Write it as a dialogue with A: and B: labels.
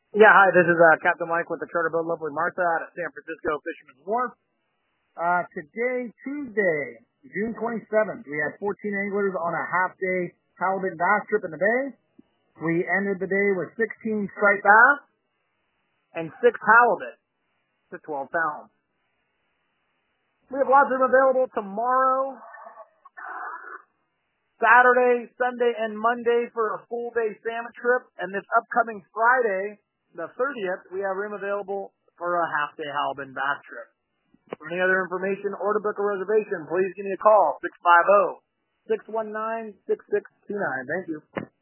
A: Yeah, hi, this is Captain Mike with the Charter Boat Lovely Martha out of San Francisco Fisherman's Wharf. Today, Tuesday, June 27th, we had 14 anglers on a half-day halibut bass trip in the bay. We ended the day with 16 striped bass and 6 halibut to 12 pounds. We have lots of them available tomorrow, Saturday, Sunday, and Monday for a full-day salmon trip. And this upcoming Friday, the 30th, we have room available for a half-day halibut bass trip. For any other information or to book a reservation, please give me a call, 650-619-6629. Thank you.